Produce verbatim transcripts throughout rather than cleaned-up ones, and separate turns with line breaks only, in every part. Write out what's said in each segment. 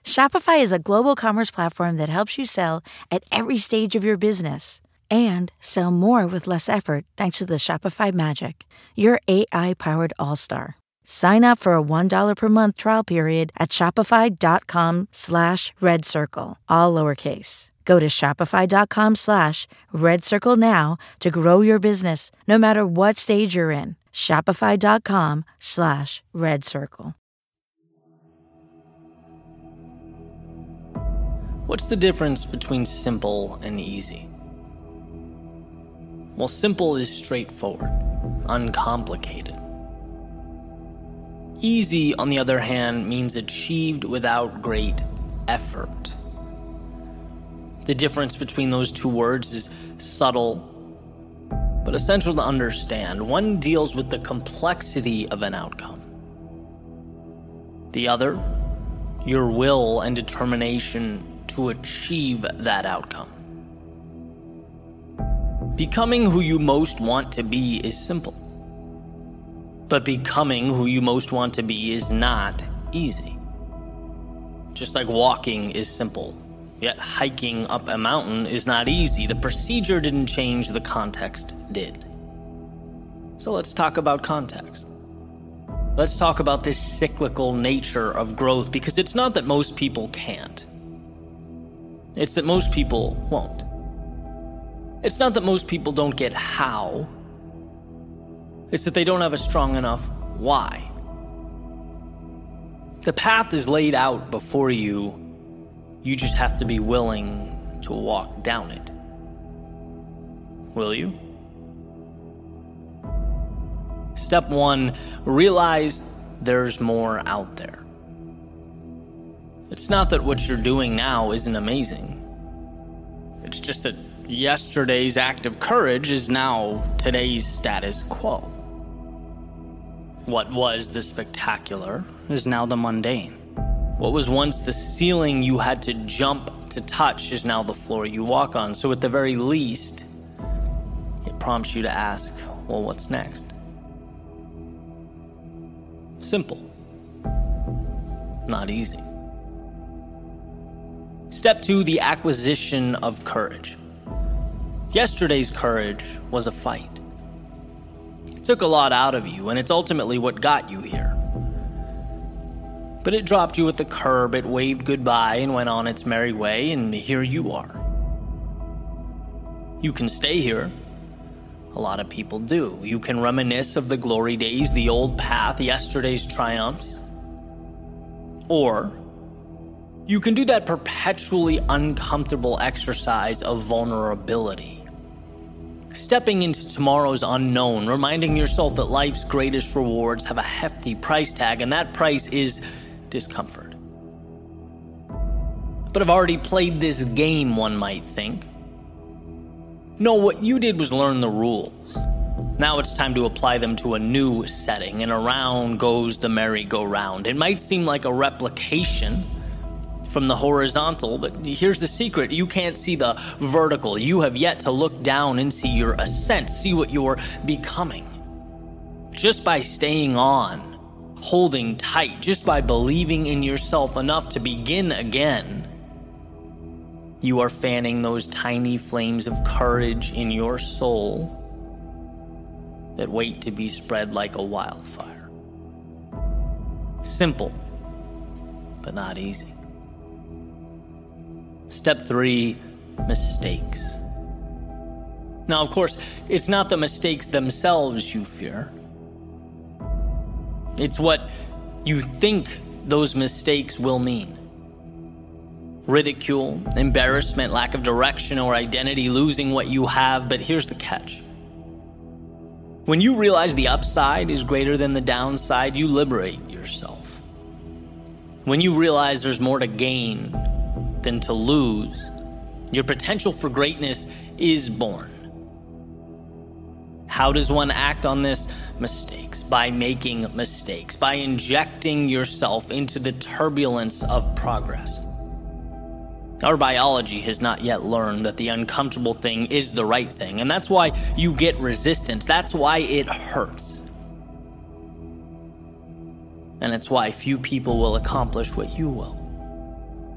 Shopify is a global commerce platform that helps you sell at every stage of your business and sell more with less effort thanks to the Shopify Magic, your A I-powered all-star. Sign up for a one dollar per month trial period at shopify.com slash red circle, all lowercase. Go to shopify.com slash red circle now to grow your business no matter what stage you're in. Shopify.com slash red circle.
What's the difference between simple and easy? Well, simple is straightforward, uncomplicated. Easy, on the other hand, means achieved without great effort. The difference between those two words is subtle, but essential to understand. One deals with the complexity of an outcome. The other, your will and determination to achieve that outcome. Becoming who you most want to be is simple. But becoming who you most want to be is not easy. Just like walking is simple, yet hiking up a mountain is not easy. The procedure didn't change, the context did. So let's talk about context. Let's talk about this cyclical nature of growth, because it's not that most people can't. It's that most people won't. It's not that most people don't get how. It's that they don't have a strong enough why. The path is laid out before you. You just have to be willing to walk down it. Will you? Step one, realize there's more out there. It's not that what you're doing now isn't amazing. It's just that yesterday's act of courage is now today's status quo. What was the spectacular is now the mundane. What was once the ceiling you had to jump to touch is now the floor you walk on. So at the very least, it prompts you to ask, well, what's next? Simple. Not easy. Step two, the acquisition of courage. Yesterday's courage was a fight. It took a lot out of you, and it's ultimately what got you here. But it dropped you at the curb, it waved goodbye and went on its merry way, and here you are. You can stay here. A lot of people do. You can reminisce of the glory days, the old path, yesterday's triumphs. Or you can do that perpetually uncomfortable exercise of vulnerability. Stepping into tomorrow's unknown, reminding yourself that life's greatest rewards have a hefty price tag, and that price is discomfort. But I've already played this game, one might think. No, what you did was learn the rules. Now it's time to apply them to a new setting, and around goes the merry-go-round. It might seem like a replication from the horizontal, but here's the secret. You can't see the vertical. You have yet to look down and see your ascent, see what you're becoming. Just by staying on, holding tight, just by believing in yourself enough to begin again, you are fanning those tiny flames of courage in your soul that wait to be spread like a wildfire. Simple, but not easy. Step three, mistakes. Now, of course, it's not the mistakes themselves you fear. It's what you think those mistakes will mean. Ridicule, embarrassment, lack of direction or identity, losing what you have. But here's the catch. When you realize the upside is greater than the downside, you liberate yourself. When you realize there's more to gain than to lose, your potential for greatness is born. How does one act on this? Mistakes. By making mistakes. By injecting yourself into the turbulence of progress. Our biology has not yet learned that the uncomfortable thing is the right thing, and that's why you get resistance. That's why it hurts. And it's why few people will accomplish what you will.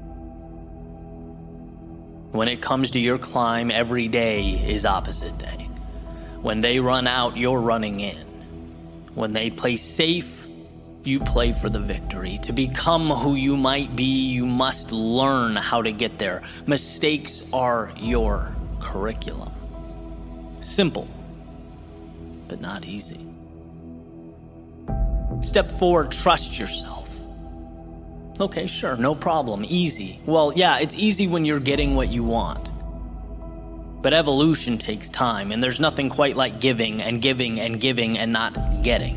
When it comes to your climb, every day is opposite day. When they run out, you're running in. When they play safe, you play for the victory. To become who you might be, you must learn how to get there. Mistakes are your curriculum. Simple, but not easy. Step four, trust yourself. Okay, sure, no problem, easy. Well, yeah, it's easy when you're getting what you want. But evolution takes time, and there's nothing quite like giving and giving and giving and not getting.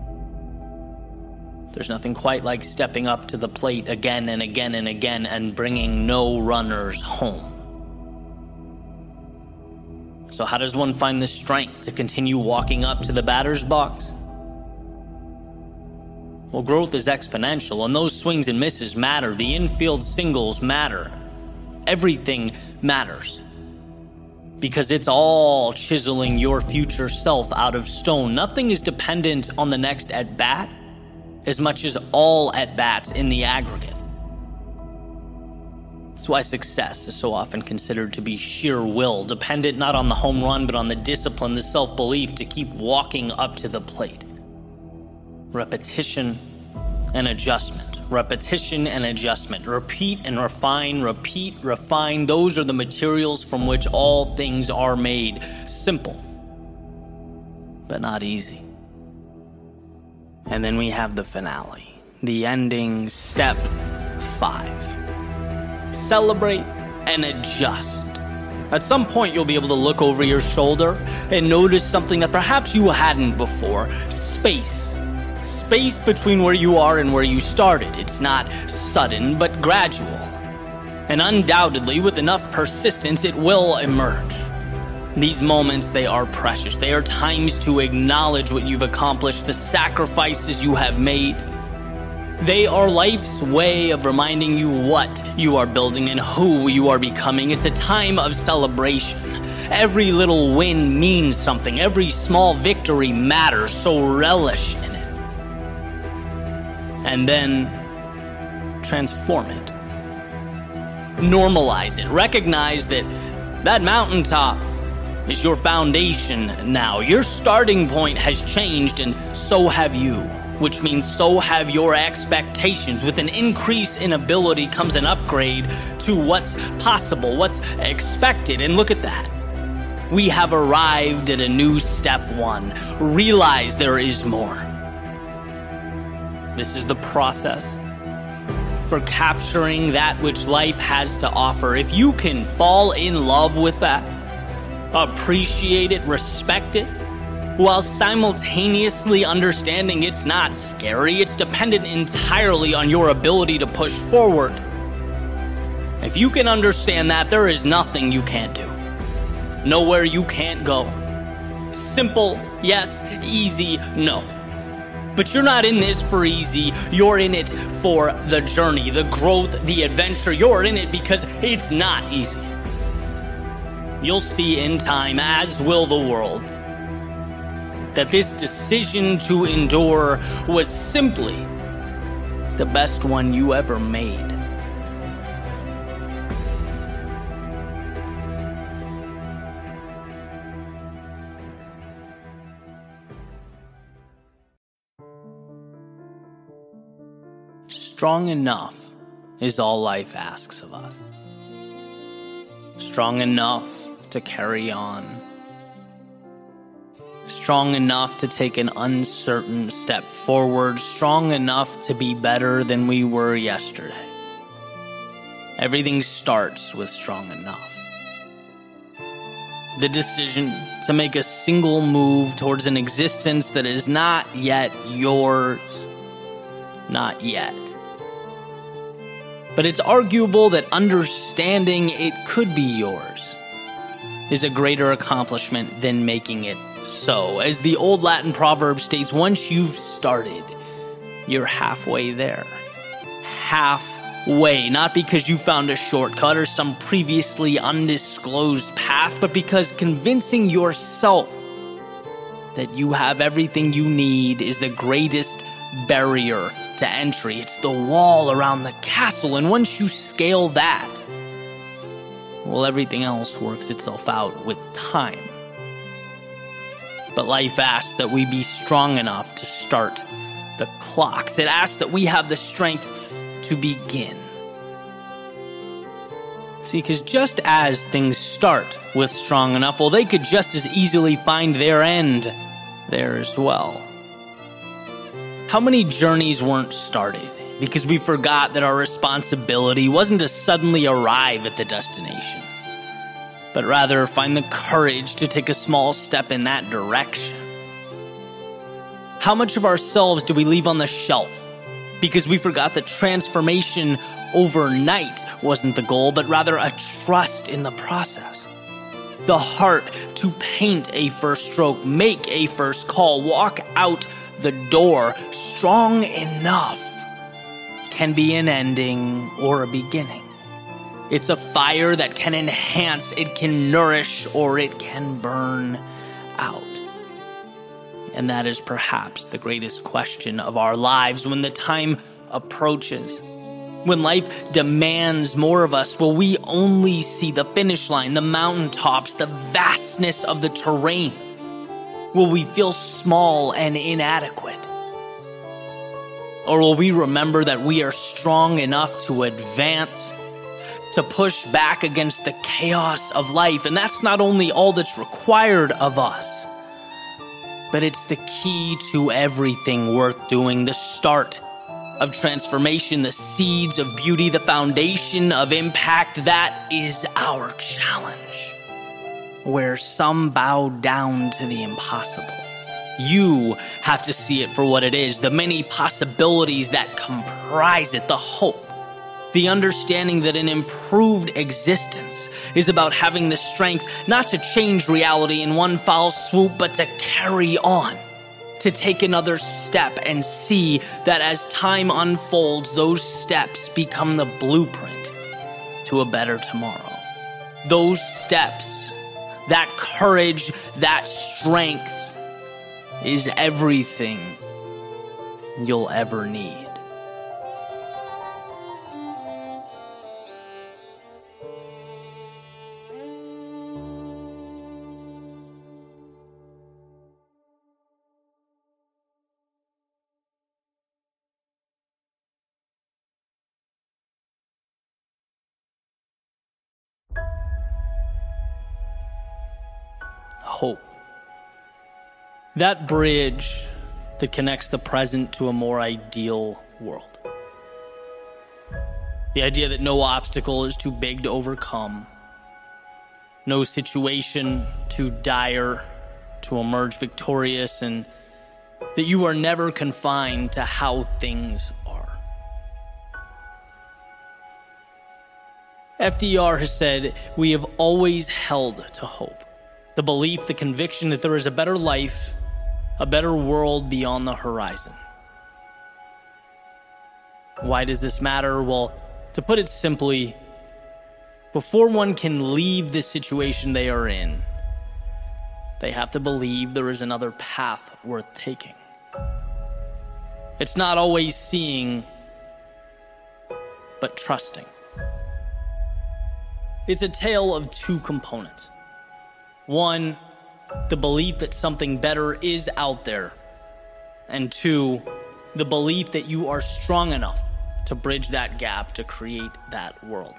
There's nothing quite like stepping up to the plate again and again and again and bringing no runners home. So how does one find the strength to continue walking up to the batter's box? Well, growth is exponential, and those swings and misses matter. The infield singles matter. Everything matters. Because it's all chiseling your future self out of stone. Nothing is dependent on the next at-bat as much as all at-bats in the aggregate. That's why success is so often considered to be sheer will, dependent not on the home run, but on the discipline, the self-belief to keep walking up to the plate. Repetition and adjustment. Repetition and adjustment. Repeat and refine, repeat, refine. Those are the materials from which all things are made. Simple, but not easy. And then we have the finale, the ending, step five. Celebrate and adjust. At some point, you'll be able to look over your shoulder and notice something that perhaps you hadn't before. Space. Space between where you are and where you started. It's not sudden, but gradual. And undoubtedly, with enough persistence, it will emerge. These moments, they are precious. They are times to acknowledge what you've accomplished, the sacrifices you have made. They are life's way of reminding you what you are building and who you are becoming. It's a time of celebration. Every little win means something. Every small victory matters, so relish in it. And then transform it. Normalize it. Recognize that that mountaintop is your foundation now. Your starting point has changed, and so have you, which means so have your expectations. With an increase in ability comes an upgrade to what's possible, what's expected. And look at that. We have arrived at a new step one. Realize there is more. This is the process for capturing that which life has to offer. If you can fall in love with that, appreciate it, respect it, while simultaneously understanding it's not scary, it's dependent entirely on your ability to push forward. If you can understand that, there is nothing you can't do. Nowhere you can't go. Simple, yes. Easy, no. But you're not in this for easy. You're in it for the journey, the growth, the adventure. You're in it because it's not easy. You'll see in time, as will the world, that this decision to endure was simply the best one you ever made. Strong enough is all life asks of us. Strong enough to carry on. Strong enough to take an uncertain step forward. Strong enough to be better than we were yesterday. Everything starts with strong enough. The decision to make a single move towards an existence that is not yet yours. Not yet. But it's arguable that understanding it could be yours is a greater accomplishment than making it so. As the old Latin proverb states, once you've started, you're halfway there. Halfway. Not because you found a shortcut or some previously undisclosed path, but because convincing yourself that you have everything you need is the greatest barrier to entry. It's the wall around the castle, and once you scale that, well, everything else works itself out with time. But life asks that we be strong enough to start the clocks. It asks that we have the strength to begin. See, because just as things start with strong enough, well, they could just as easily find their end there as well. How many journeys weren't started because we forgot that our responsibility wasn't to suddenly arrive at the destination, but rather find the courage to take a small step in that direction? How much of ourselves do we leave on the shelf because we forgot that transformation overnight wasn't the goal, but rather a trust in the process? The heart to paint a first stroke, make a first call, walk out the door strong enough can be an ending or a beginning. It's a fire that can enhance, it can nourish, or it can burn out. And that is perhaps the greatest question of our lives when the time approaches. When life demands more of us, will we only see the finish line, the mountaintops, the vastness of the terrain? Will we feel small and inadequate? Or will we remember that we are strong enough to advance, to push back against the chaos of life? And that's not only all that's required of us, but it's the key to everything worth doing, the start of transformation, the seeds of beauty, the foundation of impact. That is our challenge, where some bow down to the impossible. You have to see it for what it is, the many possibilities that comprise it, the hope, the understanding that an improved existence is about having the strength not to change reality in one foul swoop, but to carry on, to take another step and see that as time unfolds, those steps become the blueprint to a better tomorrow. Those steps, that courage, that strength is everything you'll ever need. Hope. That bridge that connects the present to a more ideal world. The idea that no obstacle is too big to overcome, no situation too dire to emerge victorious, and that you are never confined to how things are. F D R has said, we have always held to hope. The belief, the conviction that there is a better life, a better world beyond the horizon. Why does this matter? Well, to put it simply, before one can leave the situation they are in, they have to believe there is another path worth taking. It's not always seeing, but trusting. It's a tale of two components. One, the belief that something better is out there. And two, the belief that you are strong enough to bridge that gap to create that world.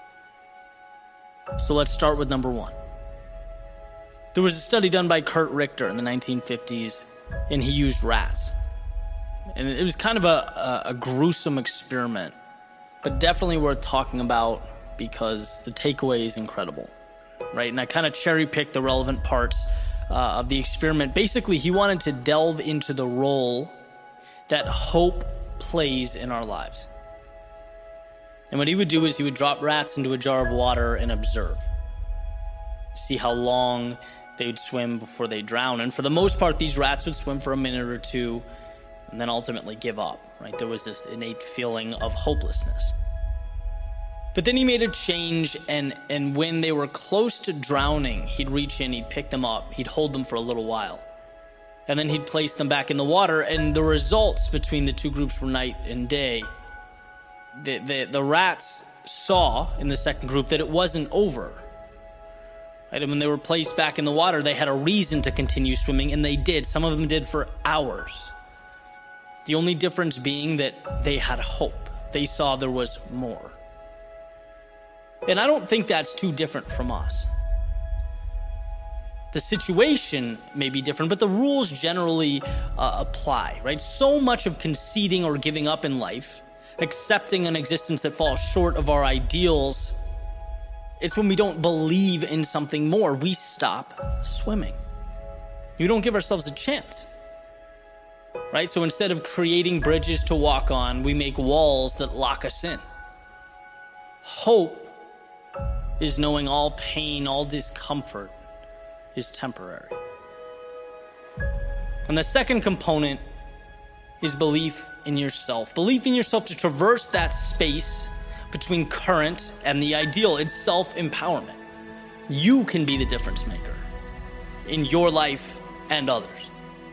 So let's start with number one. There was a study done by Kurt Richter in the nineteen fifties, and he used rats. And it was kind of a, a, a gruesome experiment, but definitely worth talking about because the takeaway is incredible. Right, and I kind of cherry-picked the relevant parts uh, of the experiment. Basically, he wanted to delve into the role that hope plays in our lives. And what he would do is he would drop rats into a jar of water and observe. See how long they would swim before they drown. And for the most part, these rats would swim for a minute or two and then ultimately give up. Right, there was this innate feeling of hopelessness. But then he made a change, and, and when they were close to drowning, he'd reach in, he'd pick them up, he'd hold them for a little while. And then he'd place them back in the water, and the results between the two groups were night and day. The, the, the rats saw in the second group that it wasn't over. Right? And when they were placed back in the water, they had a reason to continue swimming, and they did. Some of them did for hours. The only difference being that they had hope. They saw there was more. And I don't think that's too different from us. The situation may be different, but the rules generally uh, apply, right? So much of conceding or giving up in life, accepting an existence that falls short of our ideals, it's when we don't believe in something more. We stop swimming. We don't give ourselves a chance, right? So instead of creating bridges to walk on, we make walls that lock us in. Hope is knowing all pain, all discomfort is temporary. And the second component is belief in yourself. Belief in yourself to traverse that space between current and the ideal. It's self-empowerment. You can be the difference maker in your life and others.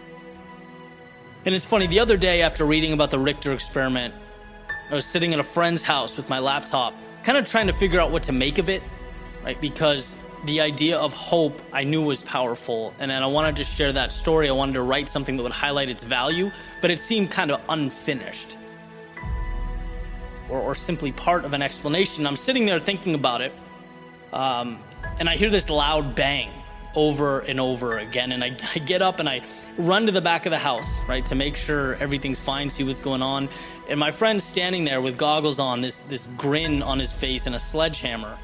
And it's funny, the other day after reading about the Richter experiment, I was sitting at a friend's house with my laptop, kind of trying to figure out what to make of it, right? Because the idea of hope I knew was powerful, and then I wanted to share that story. I wanted to write something that would highlight its value, but it seemed kind of unfinished or, or simply part of an explanation. I'm sitting there thinking about it, um, and I hear this loud bang over and over again, and I, I get up and I run to the back of the house, right, to make sure everything's fine, see what's going on, and my friend's standing there with goggles on, this, this grin on his face and a sledgehammer,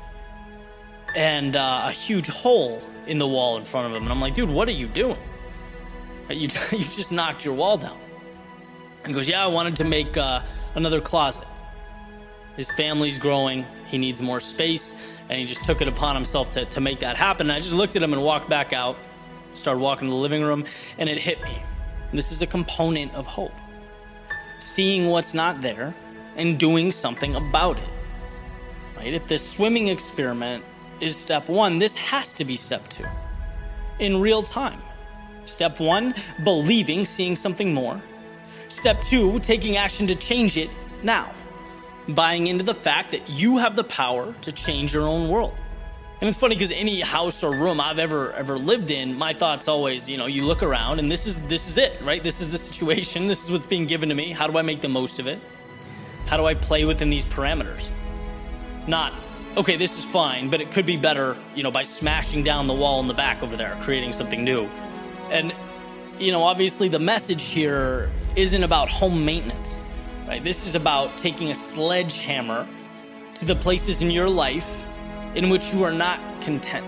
and uh, a huge hole in the wall in front of him. And I'm like, dude, what are you doing? You, you just knocked your wall down. And he goes, yeah, I wanted to make uh, another closet. His family's growing. He needs more space. And he just took it upon himself to, to make that happen. And I just looked at him and walked back out, started walking to the living room, and it hit me. And this is a component of hope. Seeing what's not there and doing something about it. Right? If the swimming experiment is step one, this has to be step two. In real time. Step one, believing, seeing something more. Step two, taking action to change it now. Buying into the fact that you have the power to change your own world. And it's funny because any house or room I've ever ever lived in, my thoughts always, you know, you look around and this is this is it, right? This is the situation. This is what's being given to me. How do I make the most of it? How do I play within these parameters? Not, okay, this is fine, but it could be better, you know, by smashing down the wall in the back over there, creating something new. And, you know, obviously the message here isn't about home maintenance, right? This is about taking a sledgehammer to the places in your life in which you are not content,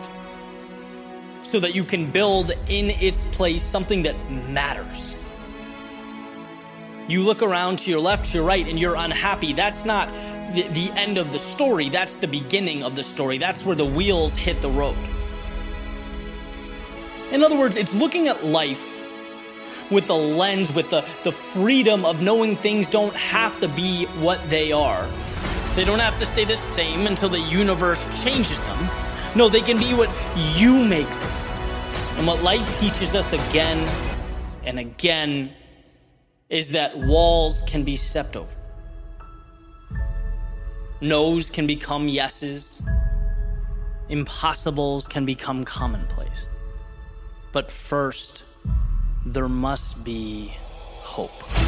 so that you can build in its place something that matters. You look around to your left, to your right, and you're unhappy. That's not the, the end of the story. That's the beginning of the story. That's where the wheels hit the road. In other words, it's looking at life with the lens, with the, the freedom of knowing things don't have to be what they are. They don't have to stay the same until the universe changes them. No, they can be what you make them. And what life teaches us again and again is that walls can be stepped over. No's can become yeses. Impossibles can become commonplace. But first, there must be hope.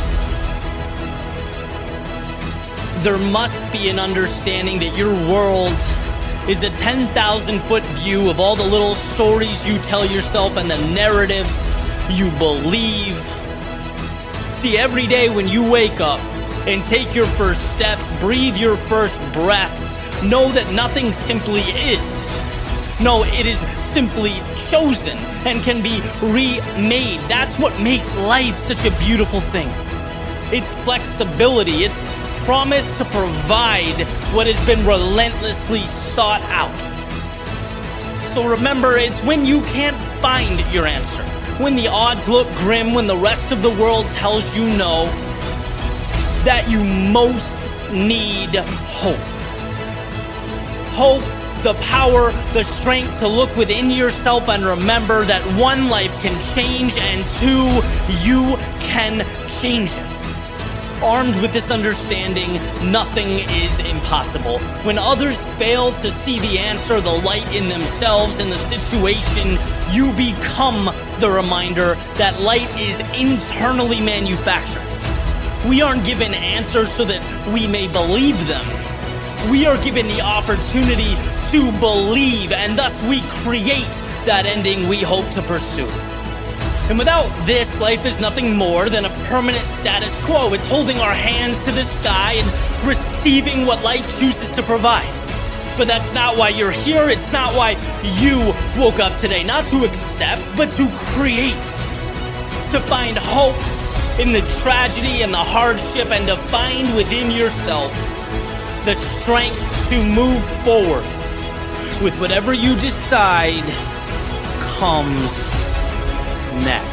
There must be an understanding that your world is a ten thousand foot view of all the little stories you tell yourself and the narratives you believe. See, every day when you wake up and take your first steps, breathe your first breaths, know that nothing simply is. No, it is simply chosen and can be remade. That's what makes life such a beautiful thing. It's flexibility. It's promise to provide what has been relentlessly sought out. So remember, it's when you can't find your answer, when the odds look grim, when the rest of the world tells you no, that you most need hope. Hope, the power, the strength to look within yourself and remember that one life can change and two, you can change it. Armed with this understanding, nothing is impossible. When others fail to see the answer, the light in themselves and the situation, you become the reminder that light is internally manufactured. We aren't given answers so that we may believe them. We are given the opportunity to believe, and thus we create that ending we hope to pursue. And without this, life is nothing more than a permanent status quo. It's holding our hands to the sky and receiving what life chooses to provide. But that's not why you're here. It's not why you woke up today. Not to accept, but to create. To find hope in the tragedy and the hardship, and to find within yourself the strength to move forward with whatever you decide comes next.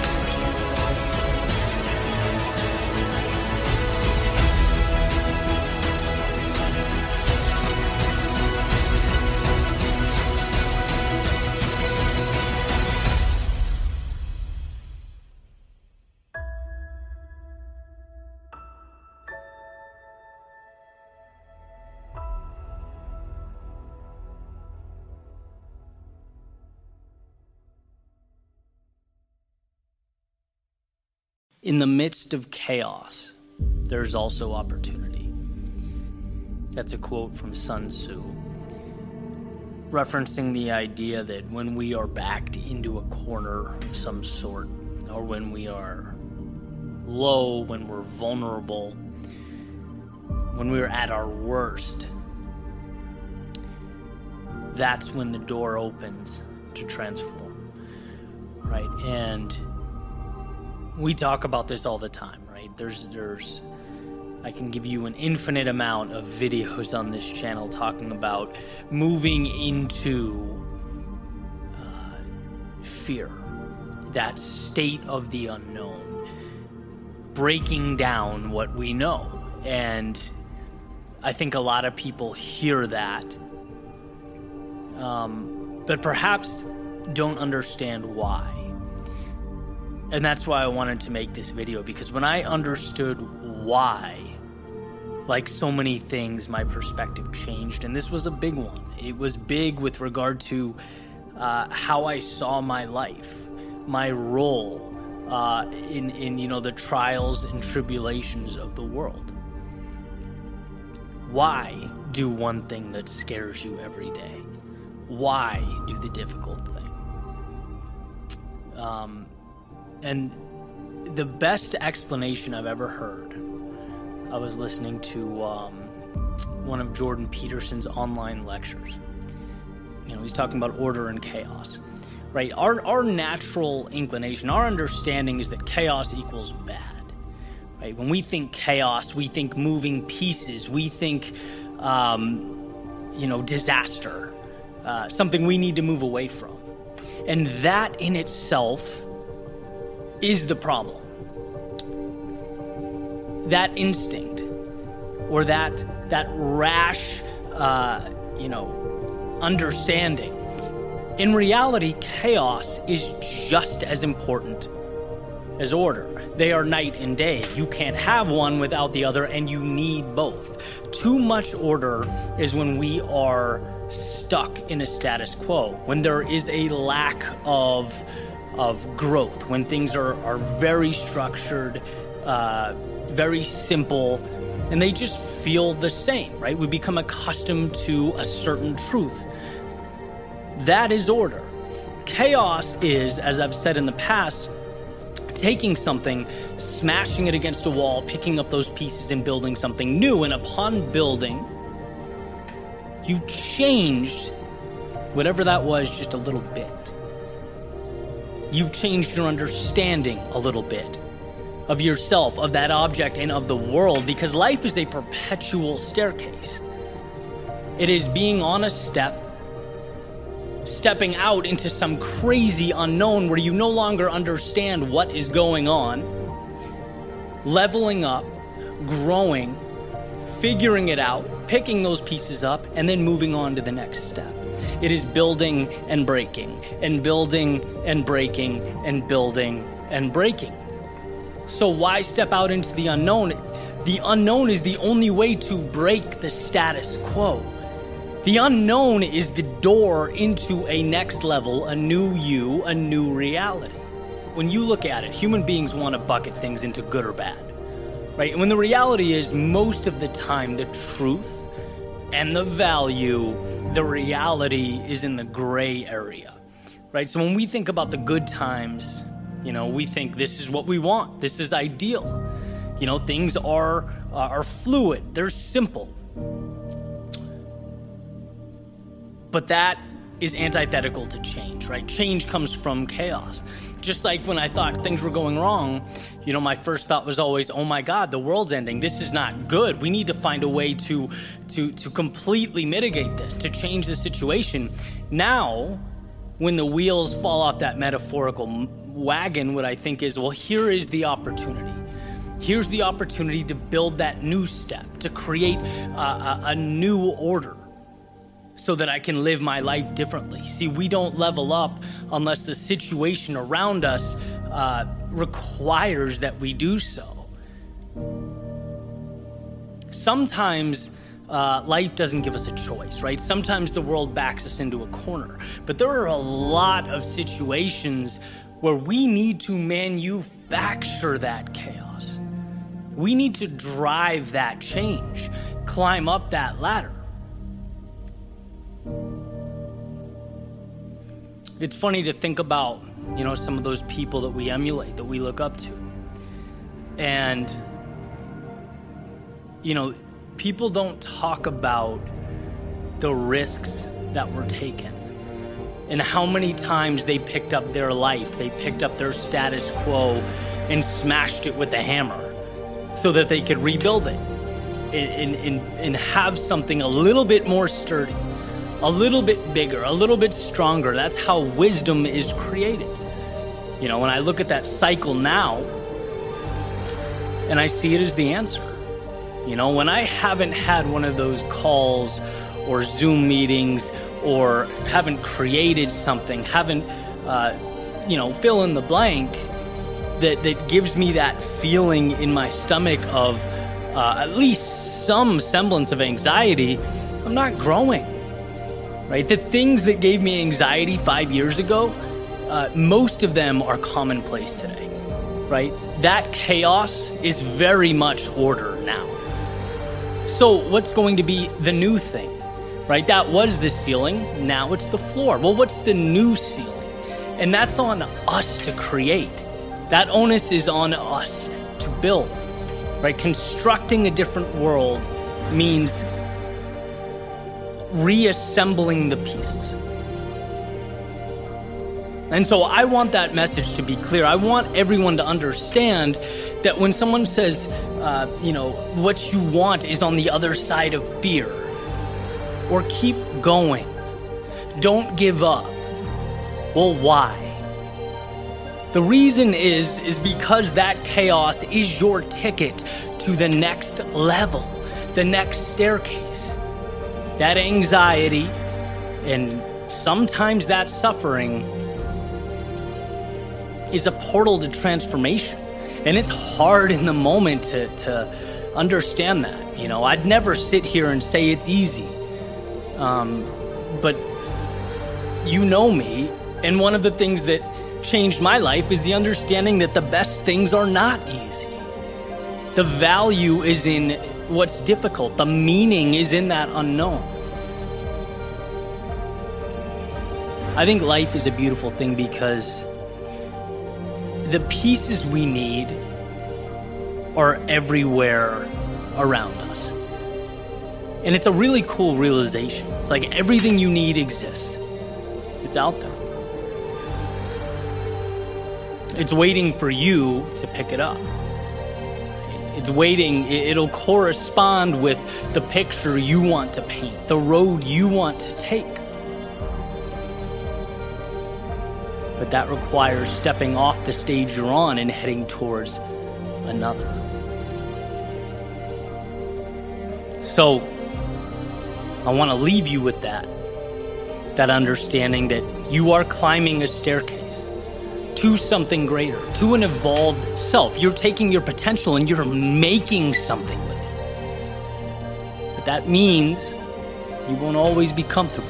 In the midst of chaos, there's also opportunity. That's a quote from Sun Tzu, referencing the idea that when we are backed into a corner of some sort, or when we are low, when we're vulnerable, when we're at our worst, that's when the door opens to transform, right? And we talk about this all the time, right? There's, there's, I can give you an infinite amount of videos on this channel talking about moving into uh, fear, that state of the unknown, breaking down what we know. And I think a lot of people hear that, um, but perhaps don't understand why. And that's why I wanted to make this video, because when I understood why, like so many things, my perspective changed, and this was a big one. It was big with regard to uh, how I saw my life, my role uh, in, in, you know, the trials and tribulations of the world. Why do one thing that scares you every day? Why do the difficult thing? Um... And the best explanation I've ever heard, I was listening to um, one of Jordan Peterson's online lectures. You know, he's talking about order and chaos, right? Our, our natural inclination, our understanding is that chaos equals bad, right? When we think chaos, we think moving pieces, we think, um, you know, disaster, uh, something we need to move away from. And that in itself is the problem. That instinct, or that that rash, uh, you know, understanding. In reality, chaos is just as important as order. They are night and day. You can't have one without the other, and you need both. Too much order is when we are stuck in a status quo, when there is a lack of of growth, when things are, are very structured, uh, very simple, and they just feel the same, right? We become accustomed to a certain truth. That is order. Chaos is, as I've said in the past, taking something, smashing it against a wall, picking up those pieces and building something new. And upon building, you've changed whatever that was just a little bit. You've changed your understanding a little bit of yourself, of that object, and of the world, because life is a perpetual staircase. It is being on a step, stepping out into some crazy unknown where you no longer understand what is going on, leveling up, growing, figuring it out, picking those pieces up, and then moving on to the next step. It is building and breaking, and building and breaking, and building and breaking. So why step out into the unknown? The unknown is the only way to break the status quo. The unknown is the door into a next level, a new you, a new reality. When you look at it, human beings want to bucket things into good or bad, right? And when the reality is, most of the time, the truth and the value, the reality is in the gray area, right? So when we think about the good times, you know, we think this is what we want. This is ideal. You know, things are uh, are fluid. They're simple. But that is antithetical to change, right? Change comes from chaos. Just like when I thought things were going wrong, you know, my first thought was always, oh my God, the world's ending. This is not good. We need to find a way to, to, to completely mitigate this, to change the situation. Now, when the wheels fall off that metaphorical wagon, what I think is, well, here is the opportunity. Here's the opportunity to build that new step, to create a, a, a new order, so that I can live my life differently. See, we don't level up unless the situation around us uh, requires that we do so. Sometimes uh, life doesn't give us a choice, right? Sometimes the world backs us into a corner. But there are a lot of situations where we need to manufacture that chaos. We need to drive that change, climb up that ladder. It's funny to think about, you know, some of those people that we emulate, that we look up to. And, you know, people don't talk about the risks that were taken and how many times they picked up their life, they picked up their status quo and smashed it with a hammer so that they could rebuild it and, and, and have something a little bit more sturdy, a little bit bigger, a little bit stronger. That's how wisdom is created. You know, when I look at that cycle now, and I see it as the answer. You know, when I haven't had one of those calls or Zoom meetings or haven't created something, haven't, uh, you know, fill in the blank, that, that gives me that feeling in my stomach of uh, at least some semblance of anxiety, I'm not growing. Right? The things that gave me anxiety five years ago, uh, most of them are commonplace today, right? That chaos is very much order now. So what's going to be the new thing, right? That was the ceiling, now it's the floor. Well, what's the new ceiling? And that's on us to create. That onus is on us to build, right? Constructing a different world means reassembling the pieces. And so I want that message to be clear. I want everyone to understand that when someone says, uh, you know, what you want is on the other side of fear, or keep going, don't give up. Well, why? The reason is, is because that chaos is your ticket to the next level, the next staircase. That anxiety and sometimes that suffering is a portal to transformation. And it's hard in the moment to, to understand that. You know, I'd never sit here and say it's easy. Um, but you know me, and one of the things that changed my life is the understanding that the best things are not easy. The value is in what's difficult. The meaning is in that unknown. I think life is a beautiful thing because the pieces we need are everywhere around us. And it's a really cool realization. It's like everything you need exists. It's out there. It's waiting for you to pick it up. It's waiting, it'll correspond with the picture you want to paint, the road you want to take. But that requires stepping off the stage you're on and heading towards another. So, I want to leave you with that. That understanding that you are climbing a staircase. to something greater, to an evolved self. You're taking your potential and you're making something with it. But that means you won't always be comfortable.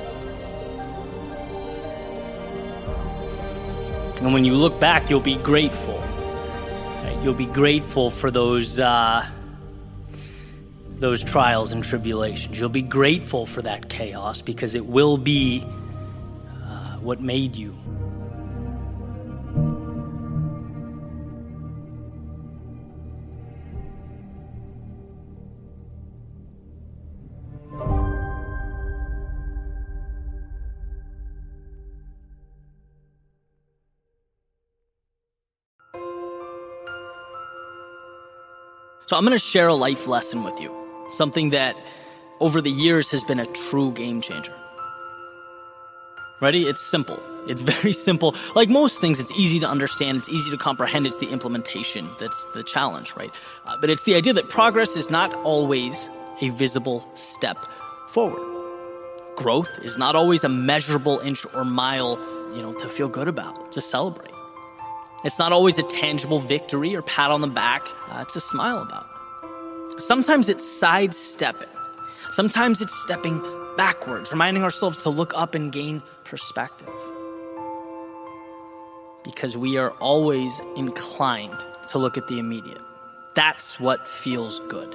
And when you look back, you'll be grateful. Right? You'll be grateful for those uh, those trials and tribulations. You'll be grateful for that chaos because it will be uh, what made you. So I'm going to share a life lesson with you, something that over the years has been a true game changer. Ready? It's simple. It's very simple. Like most things, it's easy to understand. It's easy to comprehend. It's the implementation that's the challenge, right? Uh, but it's the idea that progress is not always a visible step forward. Growth is not always a measurable inch or mile, you know, to feel good about, to celebrate. It's not always a tangible victory or pat on the back uh, to smile about. Sometimes it's sidestepping. Sometimes it's stepping backwards, reminding ourselves to look up and gain perspective. Because we are always inclined to look at the immediate. That's what feels good.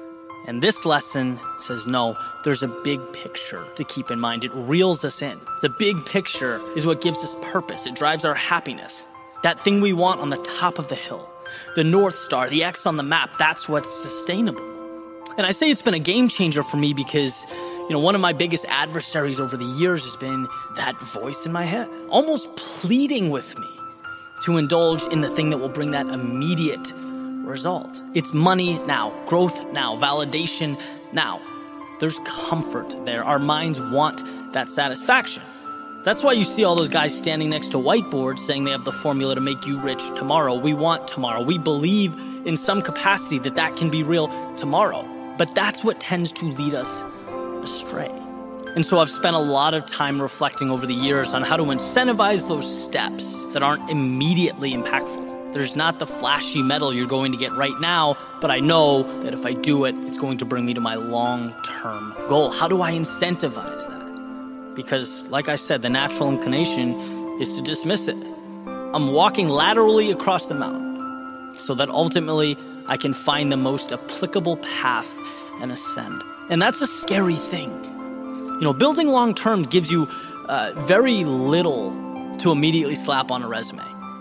And this lesson says, no, there's a big picture to keep in mind. It reels us in. The big picture is what gives us purpose. It drives our happiness. That thing we want on the top of the hill, the North Star, the X on the map, that's what's sustainable. And I say it's been a game changer for me because, you know, one of my biggest adversaries over the years has been that voice in my head, almost pleading with me to indulge in the thing that will bring that immediate result. It's money now, growth now, validation now. There's comfort there. Our minds want that satisfaction. That's why you see all those guys standing next to whiteboards saying they have the formula to make you rich tomorrow. We want tomorrow. We believe in some capacity that that can be real tomorrow. But that's what tends to lead us astray. And so I've spent a lot of time reflecting over the years on how to incentivize those steps that aren't immediately impactful. There's not the flashy medal you're going to get right now, but I know that if I do it, it's going to bring me to my long-term goal. How do I incentivize that? Because, like I said, the natural inclination is to dismiss it. I'm walking laterally across the mountain so that ultimately I can find the most applicable path and ascend. And that's a scary thing. You know, building long-term gives you uh, very little to immediately slap on a resume,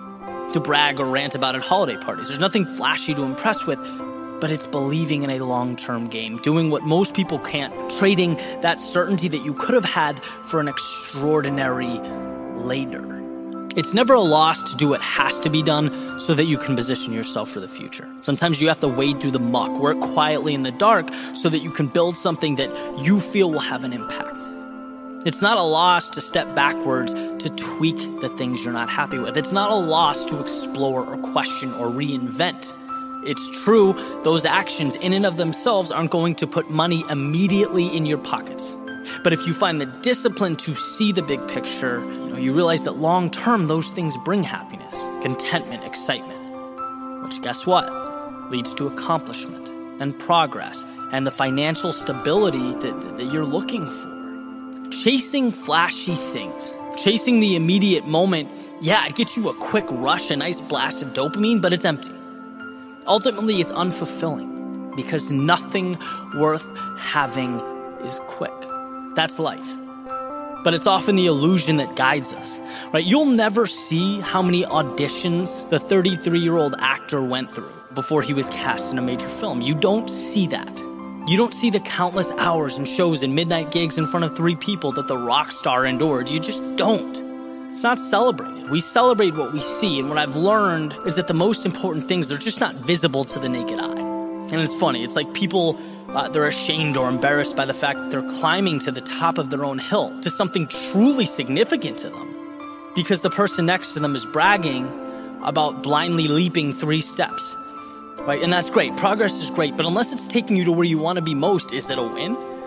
to brag or rant about at holiday parties. There's nothing flashy to impress with, but it's believing in a long-term game, doing what most people can't, trading that certainty that you could have had for an extraordinary later. It's never a loss to do what has to be done so that you can position yourself for the future. Sometimes you have to wade through the muck, work quietly in the dark so that you can build something that you feel will have an impact. It's not a loss to step backwards to tweak the things you're not happy with. It's not a loss to explore or question or reinvent. It's true, those actions in and of themselves aren't going to put money immediately in your pockets. But if you find the discipline to see the big picture, you know, you realize that long term, those things bring happiness, contentment, excitement, which guess what? Leads to accomplishment and progress and the financial stability that, that you're looking for. Chasing flashy things, chasing the immediate moment, yeah, it gets you a quick rush, a nice blast of dopamine, but it's empty. Ultimately, it's unfulfilling because nothing worth having is quick. That's life. But it's often the illusion that guides us, right? You'll never see how many auditions the thirty-three-year-old actor went through before he was cast in a major film. You don't see that. You don't see the countless hours and shows and midnight gigs in front of three people that the rock star endured. You just don't. It's not celebrated. We celebrate what we see, and what I've learned is that the most important things, they're just not visible to the naked eye. And it's funny, it's like people, uh, they're ashamed or embarrassed by the fact that they're climbing to the top of their own hill, to something truly significant to them, because the person next to them is bragging about blindly leaping three steps, right? And that's great. Progress is great, but unless it's taking you to where you want to be most, is it a win?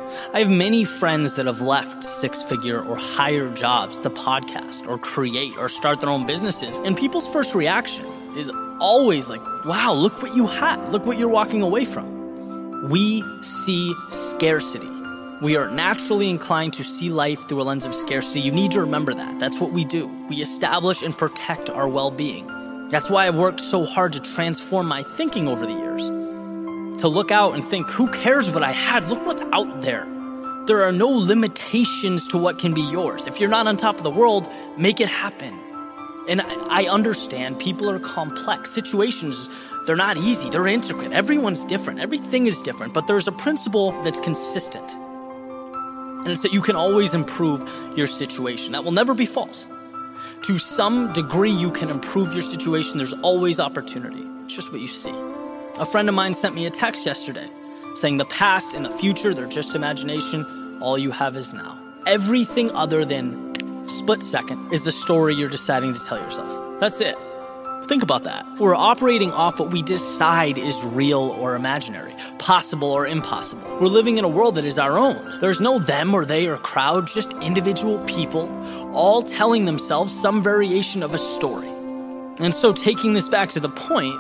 I have many friends that have left six-figure or higher jobs to podcast or create or start their own businesses. And people's first reaction is always like, wow, look what you had. Look what you're walking away from. We see scarcity. We are naturally inclined to see life through a lens of scarcity. You need to remember that. That's what we do. We establish and protect our well-being. That's why I've worked so hard to transform my thinking over the years. To look out and think, who cares what I had? Look what's out there. There are no limitations to what can be yours. If you're not on top of the world, make it happen. And I understand people are complex. Situations, they're not easy. They're intricate. Everyone's different. Everything is different. But there's a principle that's consistent. And it's that you can always improve your situation. That will never be false. To some degree, you can improve your situation. There's always opportunity. It's just what you see. A friend of mine sent me a text yesterday saying the past and the future, they're just imagination. All you have is now. Everything other than split second is the story you're deciding to tell yourself. That's it. Think about that. We're operating off what we decide is real or imaginary, possible or impossible. We're living in a world that is our own. There's no them or they or crowd, just individual people, all telling themselves some variation of a story. And so taking this back to the point,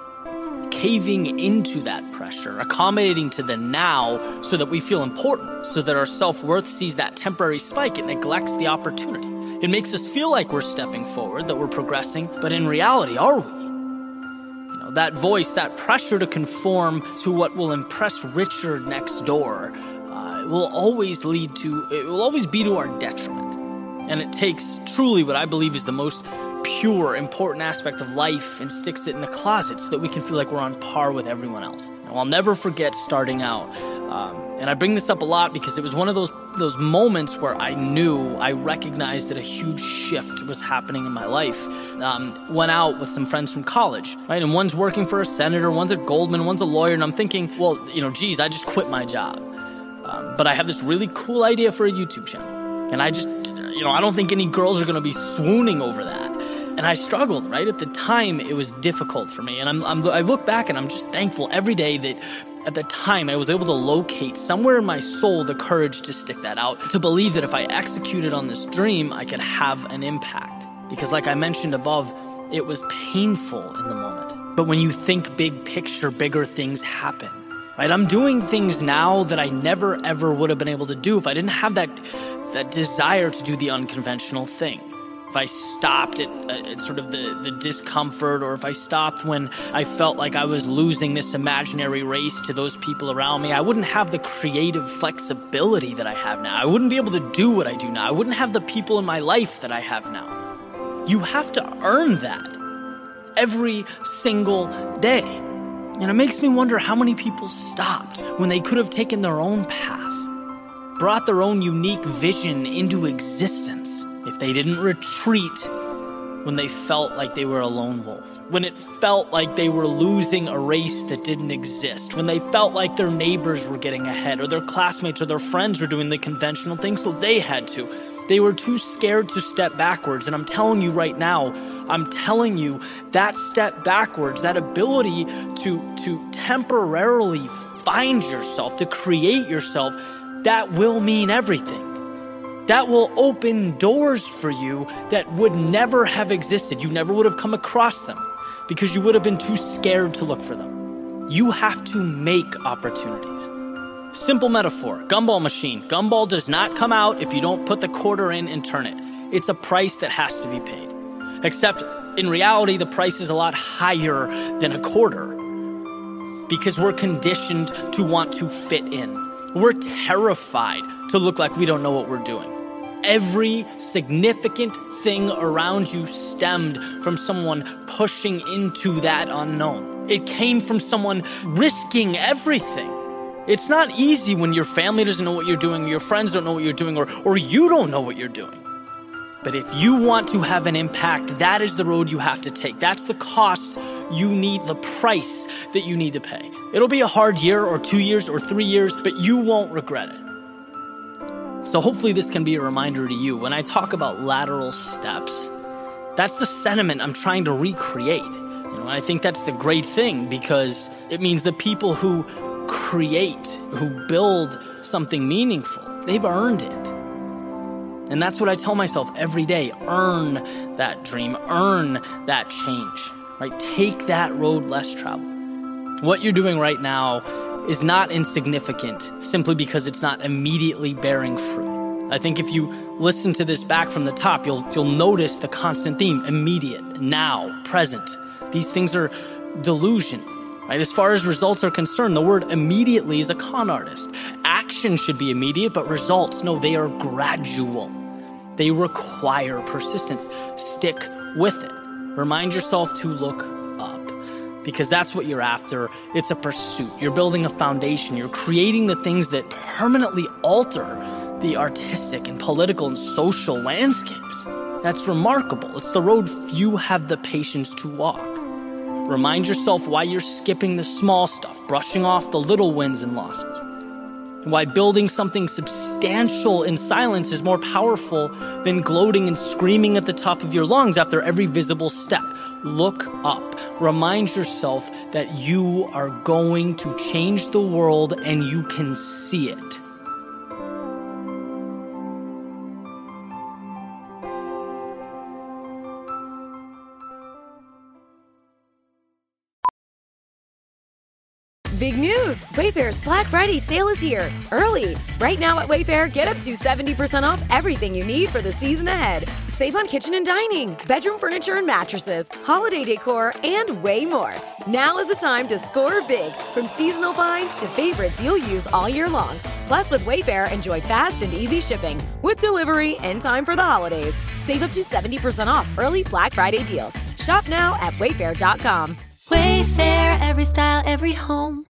caving into that pressure, accommodating to the now so that we feel important, so that our self-worth sees that temporary spike, it neglects the opportunity. It makes us feel like we're stepping forward, that we're progressing, but in reality, are we? You know, that voice, that pressure to conform to what will impress Richard next door, uh, will always lead to, it will always be to our detriment. And it takes truly what I believe is the most pure, important aspect of life and sticks it in the closet so that we can feel like we're on par with everyone else. Now, I'll never forget starting out, um, and I bring this up a lot because it was one of those those moments where I knew, I recognized that a huge shift was happening in my life. Um, went out with some friends from college, right? And one's working for a senator, one's at Goldman, one's a lawyer, and I'm thinking, well, you know, geez, I just quit my job. Um, but I have this really cool idea for a YouTube channel. And I just, you know, I don't think any girls are going to be swooning over that. And I struggled, right? At the time, it was difficult for me. And I'm, I'm, I look back and I'm just thankful every day that at the time I was able to locate somewhere in my soul the courage to stick that out, to believe that if I executed on this dream, I could have an impact. Because like I mentioned above, it was painful in the moment. But when you think big picture, bigger things happen, right? I'm doing things now that I never, ever would have been able to do if I didn't have that, that desire to do the unconventional thing. If I stopped at, at sort of the, the discomfort, or if I stopped when I felt like I was losing this imaginary race to those people around me, I wouldn't have the creative flexibility that I have now. I wouldn't be able to do what I do now. I wouldn't have the people in my life that I have now. You have to earn that every single day. And it makes me wonder how many people stopped when they could have taken their own path, brought their own unique vision into existence. If they didn't retreat when they felt like they were a lone wolf, when it felt like they were losing a race that didn't exist, when they felt like their neighbors were getting ahead, or their classmates or their friends were doing the conventional things, so they had to. They were too scared to step backwards. And I'm telling you right now, I'm telling you that step backwards, that ability to, to temporarily find yourself, to create yourself, that will mean everything. That will open doors for you that would never have existed. You never would have come across them because you would have been too scared to look for them. You have to make opportunities. Simple metaphor, gumball machine. Gumball does not come out if you don't put the quarter in and turn it. It's a price that has to be paid. Except in reality, the price is a lot higher than a quarter because we're conditioned to want to fit in. We're terrified to look like we don't know what we're doing. Every significant thing around you stemmed from someone pushing into that unknown. It came from someone risking everything. It's not easy when your family doesn't know what you're doing, your friends don't know what you're doing, or, or you don't know what you're doing. But if you want to have an impact, that is the road you have to take. That's the cost you need, the price that you need to pay. It'll be a hard year or two years or three years, but you won't regret it. So hopefully this can be a reminder to you. When I talk about lateral steps, that's the sentiment I'm trying to recreate. You know, and I think that's the great thing because it means the people who create, who build something meaningful, they've earned it. And that's what I tell myself every day. Earn that dream. Earn that change. Right? Take that road less traveled. What you're doing right now is not insignificant simply because it's not immediately bearing fruit. I think if you listen to this back from the top, you'll you'll notice the constant theme: immediate, now, present. These things are delusion. Right? As far as results are concerned, the word immediately is a con artist. Action should be immediate, but results, no, they are gradual. They require persistence. Stick with it. Remind yourself to look up, because that's what you're after. It's a pursuit. You're building a foundation. You're creating the things that permanently alter the artistic and political and social landscapes. That's remarkable. It's the road few have the patience to walk. Remind yourself why you're skipping the small stuff, brushing off the little wins and losses. Why building something substantial in silence is more powerful than gloating and screaming at the top of your lungs after every visible step. Look up. Remind yourself that you are going to change the world and you can see it.
Big news! Wayfair's Black Friday sale is here, early. Right now at Wayfair, get up to seventy percent off everything you need for the season ahead. Save on kitchen and dining, bedroom furniture and mattresses, holiday decor, and way more. Now is the time to score big, from seasonal finds to favorites you'll use all year long. Plus, with Wayfair, enjoy fast and easy shipping with delivery in time for the holidays. Save up to seventy percent off early Black Friday deals. Shop now at wayfair dot com.
Wayfair, every style, every home.